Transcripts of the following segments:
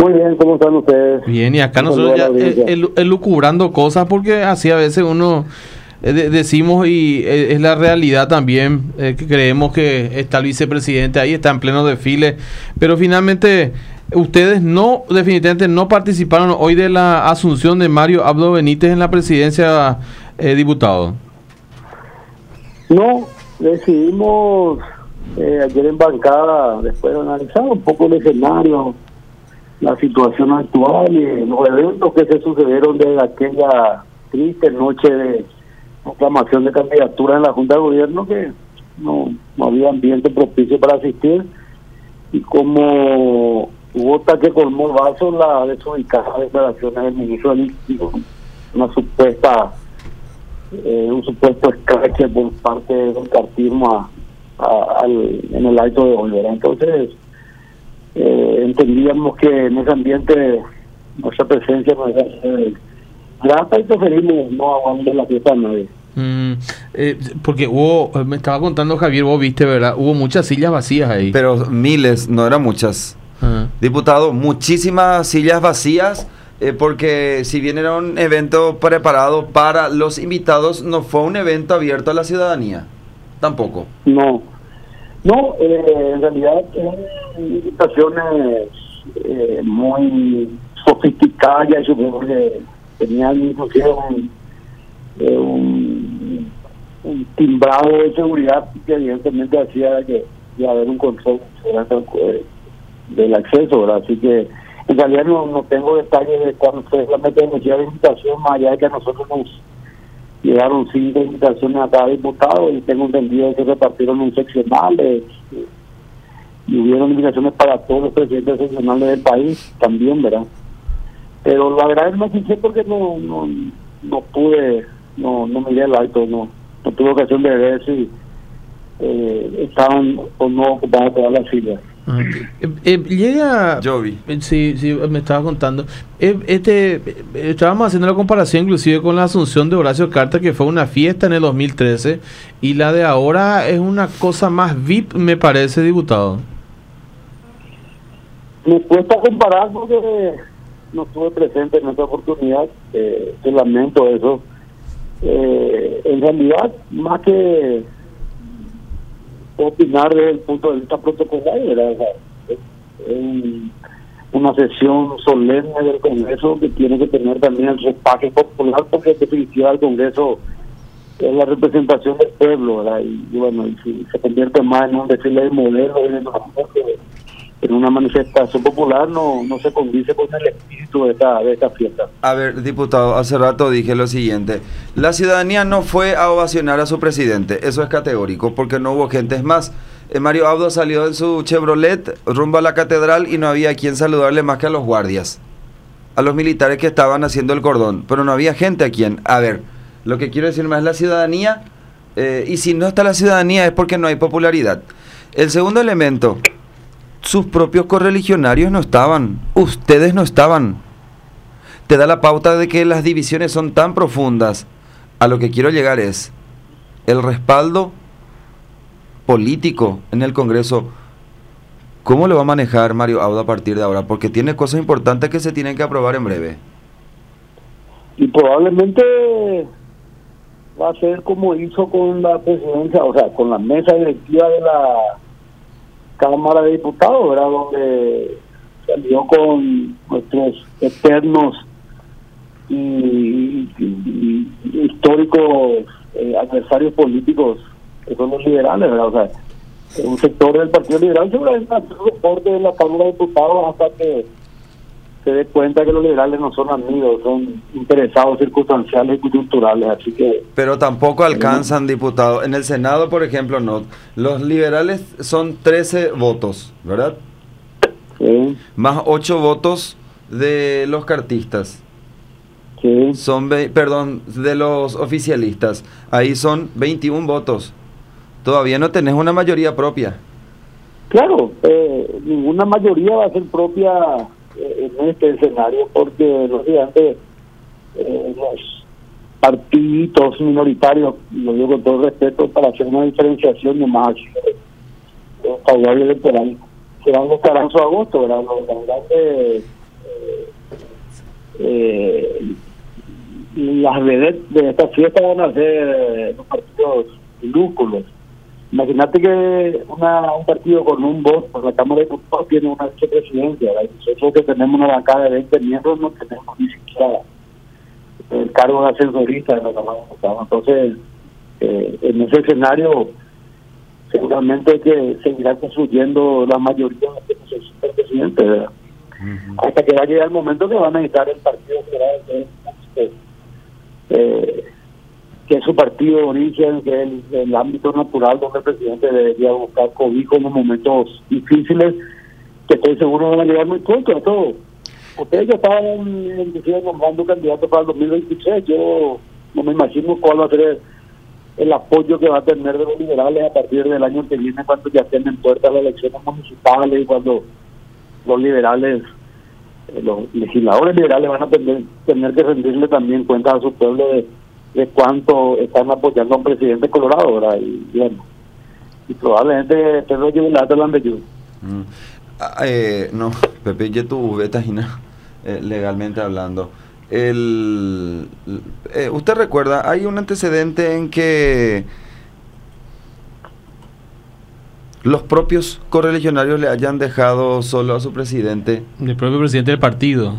Muy bien, ¿cómo están ustedes? Bien, y acá nosotros ya elucubrando cosas porque así a veces uno decimos y es la realidad también, que creemos que está el vicepresidente ahí, está en pleno desfile, pero finalmente ustedes definitivamente no participaron hoy de la asunción de Mario Abdo Benítez en la presidencia, diputado. No, decidimos ayer en bancada, después de analizar un poco el escenario, la situación actual y los eventos que se sucedieron desde aquella triste noche de proclamación de candidatura en la Junta de Gobierno, que no había ambiente propicio para asistir, y como hubo que colmó el vaso la desubicada declaraciones del ministro del Interior, un supuesto escrache por parte del cartismo en el acto de hoy, ¿verdad? Entonces entendíamos que en ese ambiente nuestra presencia no era grata y preferimos no aguantar la fiesta a nadie. Porque me estaba contando Javier, vos viste, ¿verdad? Hubo muchas sillas vacías ahí. Pero miles, no eran muchas. Diputado, muchísimas sillas vacías, porque si bien era un evento preparado para los invitados, no fue un evento abierto a la ciudadanía. Tampoco. No, en realidad eran invitaciones muy sofisticadas, y supongo que tenían inclusive un timbrado de seguridad que evidentemente hacía que haber un control del acceso, ¿verdad? Así que en realidad no tengo detalles de cuándo fue la metodología de invitación, más allá de que a nosotros nos llegaron 5 invitaciones a cada diputado y tengo entendido que repartieron un seccional y hubieron invitaciones para todos los presidentes seccionales del país también, ¿verdad? Pero la verdad es que me fijé porque no pude, no miré el acto, no tuve ocasión de ver si estaban o no ocupadas todas las sillas. Yo vi. Sí, me estaba contando. Estábamos haciendo la comparación inclusive con la asunción de Horacio Carta, que fue una fiesta en el 2013, y la de ahora es una cosa más VIP, me parece, diputado. Me cuesta comparar porque no estuve presente en esta oportunidad, te lamento eso. En realidad, más que opinar desde el punto de vista protocolario, ¿verdad? Es una sesión solemne del Congreso que tiene que tener también el respaldo popular, porque en definitiva el Congreso es la representación del pueblo, ¿verdad? Y bueno, y si se convierte más en un desfile de modelo en una manifestación popular, no se condice con el espíritu de esta fiesta. A ver, diputado, hace rato dije lo siguiente: la ciudadanía no fue a ovacionar a su presidente, eso es categórico, porque no hubo gente. Es más, Mario Abdo salió en su Chevrolet rumbo a la catedral y no había a quien saludarle más que a los guardias, a los militares que estaban haciendo el cordón, pero no había gente a quien. A ver, lo que quiero decir más es la ciudadanía, y si no está la ciudadanía es porque no hay popularidad. El segundo elemento: sus propios correligionarios no estaban, ustedes no estaban. Te da la pauta de que las divisiones son tan profundas. A lo que quiero llegar es el respaldo político en el Congreso. ¿Cómo lo va a manejar Mario Abdo a partir de ahora? Porque tiene cosas importantes que se tienen que aprobar en breve. Y probablemente va a ser como hizo con la presidencia, o sea, con la mesa directiva de la Cámara de Diputados, ¿verdad? Donde salió con nuestros eternos y históricos adversarios políticos, que son los liberales, ¿verdad? O sea, un sector del Partido Liberal seguramente hace soporte de la Cámara de Diputados hasta que se dé cuenta que los liberales no son amigos, son interesados circunstanciales y coyunturales, así que... Pero tampoco alcanzan, diputado. En el Senado, por ejemplo, no. Los liberales son 13 votos, ¿verdad? Sí. Más 8 votos de los cartistas. Sí. Son, de los oficialistas. Ahí son 21 votos. Todavía no tenés una mayoría propia. Claro, ninguna mayoría va a ser propia en este escenario, porque lógicamente los partidos minoritarios, lo digo con todo respeto, para hacer una diferenciación nomás caudal electoral, serán los caranzos de agosto, ¿verdad? Los grandes las vedettes de esta fiesta van a ser los partidos minúsculos. Imagínate que un partido con un voto por la Cámara de Diputados tiene una vicepresidencia. Nosotros que tenemos una bancada de 20 miembros no tenemos ni siquiera el cargo de ascensorista de la Cámara de Diputados. Entonces, en ese escenario, seguramente que seguirá construyendo la mayoría de los necesita el presidente, ¿verdad? Hasta que va a llegar el momento que van a necesitar el Partido Federal, que es su partido de origen, que es el ámbito natural donde el presidente debería buscar cobijo en los momentos difíciles, que estoy seguro van a llegar muy pronto a todo. Ustedes ya estaban inclusive nombrando candidatos para el 2026, yo no me imagino cuál va a ser el apoyo que va a tener de los liberales a partir del año que viene, cuando ya estén en puerta las elecciones municipales y cuando los liberales, los legisladores liberales van a tener que rendirle también cuentas a su pueblo de cuánto están apoyando a un presidente colorado, ¿verdad? Y bueno, y probablemente Pedro Yubilata lo han de no, Pepe, ya tu Betajina, legalmente hablando. Usted recuerda, hay un antecedente en que los propios correligionarios le hayan dejado solo a su presidente. El propio presidente del partido.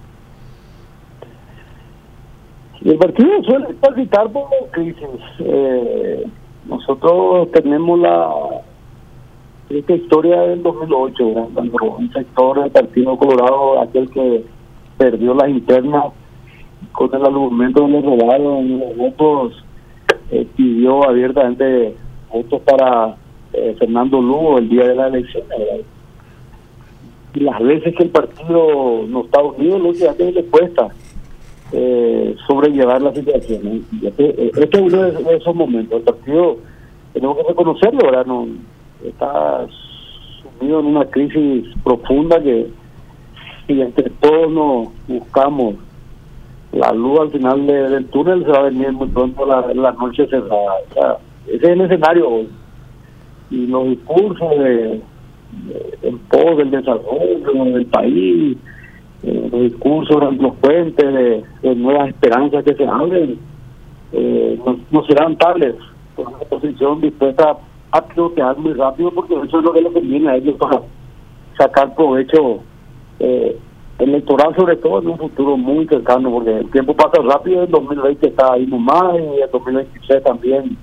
El partido suele transitar por crisis. Nosotros tenemos esta historia del 2008, ¿verdad? Cuando un sector del Partido Colorado, aquel que perdió las internas con el argumento donde robaron los votos, pidió abiertamente votos para Fernando Lugo el día de la elección, ¿verdad? Y las veces que el partido no está unido, lo que hace le cuesta sobrellevar la situación. Este es uno de esos momentos. El partido, tenemos que reconocerlo, ¿verdad? No, está sumido en una crisis profunda que, si entre todos nos buscamos la luz al final del túnel, se va a venir muy pronto la noche cerrada. O sea, ese es el escenario hoy. Y los discursos en pos del desarrollo del país, los discursos, los puentes de nuevas esperanzas que se abren, no serán tales por una oposición dispuesta a pilotear muy rápido, porque eso es lo que les conviene a ellos para sacar provecho electoral, sobre todo en un futuro muy cercano, porque el tiempo pasa rápido. El 2020 está ahí nomás y el 2026 también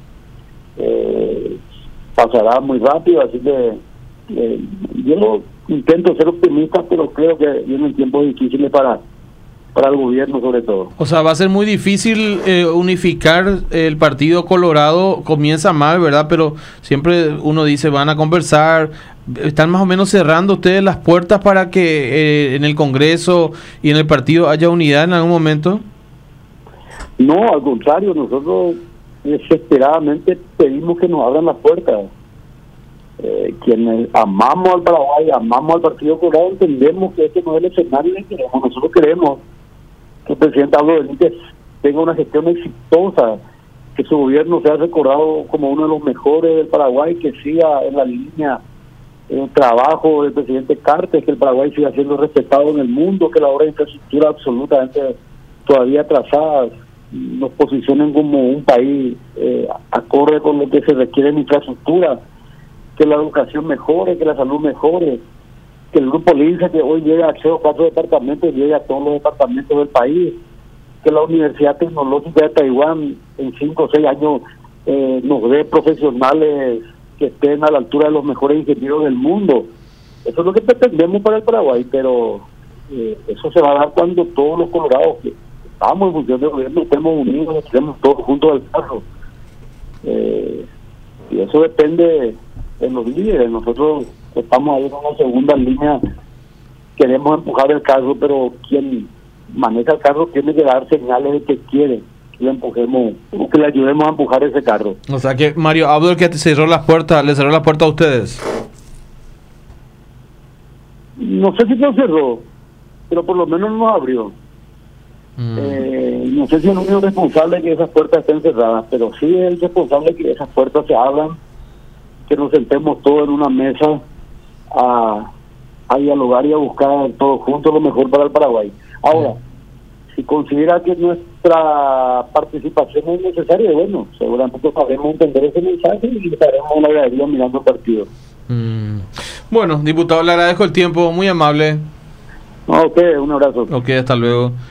pasará muy rápido, así que yo intento ser optimista, pero creo que vienen tiempos difíciles para el gobierno, sobre todo. O sea, va a ser muy difícil unificar el Partido Colorado. Comienza mal, ¿verdad? Pero siempre uno dice, van a conversar. ¿Están más o menos cerrando ustedes las puertas para que en el Congreso y en el partido haya unidad en algún momento? No, al contrario, nosotros desesperadamente pedimos que nos abran las puertas. Quienes amamos al Paraguay, amamos al Partido Colorado, entendemos que este no es el escenario que queremos. Nosotros queremos que el presidente Pablo Benítez tenga una gestión exitosa, que su gobierno sea recordado como uno de los mejores del Paraguay, que siga en la línea el trabajo del presidente Cartes, que el Paraguay siga siendo respetado en el mundo, que la obra de infraestructura absolutamente todavía atrasadas nos posicionen como un país acorde con lo que se requiere en infraestructura, que la educación mejore, que la salud mejore, que el grupo LINSA, que hoy llega a 3 o 4 departamentos, llegue a todos los departamentos del país, que la Universidad Tecnológica de Taiwán en 5 o 6 años nos dé profesionales que estén a la altura de los mejores ingenieros del mundo. Eso es lo que pretendemos para el Paraguay, pero eso se va a dar cuando todos los colorados que estamos en función del gobierno estemos unidos, estemos todos juntos al carro. Y eso depende de los líderes. Nosotros estamos ahí en una segunda línea, queremos empujar el carro, pero quien maneja el carro tiene que dar señales de que quiere que le empujemos, o que le ayudemos a empujar ese carro. O sea que Mario Abdo, que cerró las puertas, le cerró la puerta a ustedes. No sé si lo cerró, pero por lo menos nos abrió. No sé si es el único responsable de que esas puertas estén cerradas, pero sí es el responsable de que esas puertas se abran, que nos sentemos todos en una mesa a dialogar y a buscar todos juntos lo mejor para el Paraguay. Ahora, si considera que nuestra participación es necesaria, bueno, seguramente sabremos entender ese mensaje y estaremos en la gradería mirando el partido. Bueno, diputado, le agradezco el tiempo, muy amable. Ok, un abrazo. Ok, hasta luego.